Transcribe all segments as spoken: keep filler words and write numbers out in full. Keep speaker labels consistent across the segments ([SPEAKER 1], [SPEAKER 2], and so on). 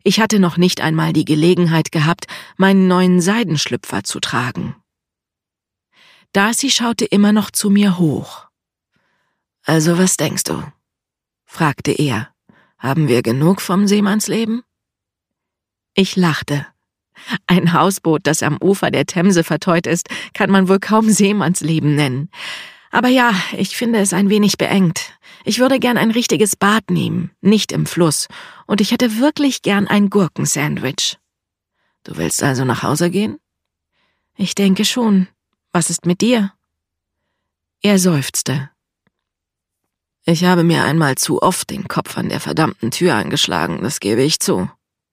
[SPEAKER 1] Ich hatte noch nicht einmal die Gelegenheit gehabt, meinen neuen Seidenschlüpfer zu tragen. Darcy schaute immer noch zu mir hoch. »Also was denkst du?« fragte er. »Haben wir genug vom Seemannsleben?« Ich lachte. Ein Hausboot, das am Ufer der Themse verteut ist, kann man wohl kaum Seemannsleben nennen. Aber ja, ich finde es ein wenig beengt. Ich würde gern ein richtiges Bad nehmen, nicht im Fluss, und ich hätte wirklich gern ein Gurkensandwich. Du willst also nach Hause gehen? Ich denke schon. Was ist mit dir? Er seufzte. Ich habe mir einmal zu oft den Kopf an der verdammten Tür eingeschlagen, das gebe ich zu.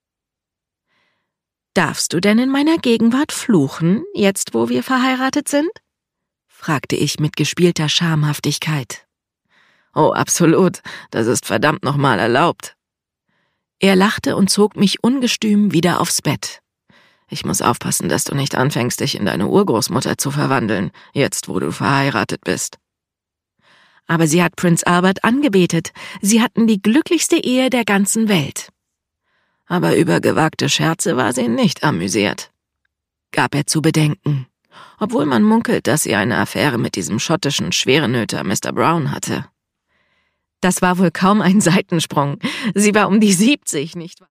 [SPEAKER 1] Darfst du denn in meiner Gegenwart fluchen, jetzt wo wir verheiratet sind? Fragte ich mit gespielter Schamhaftigkeit. Oh, absolut, das ist verdammt nochmal erlaubt. Er lachte und zog mich ungestüm wieder aufs Bett. Ich muss aufpassen, dass du nicht anfängst, dich in deine Urgroßmutter zu verwandeln, jetzt wo du verheiratet bist. Aber sie hat Prinz Albert angebetet. Sie hatten die glücklichste Ehe der ganzen Welt. Aber über gewagte Scherze war sie nicht amüsiert, gab er zu bedenken, obwohl man munkelt, dass sie eine Affäre mit diesem schottischen Schwerenöter Mister Brown hatte. Das war wohl kaum ein Seitensprung. Sie war um die siebzig, nicht wahr?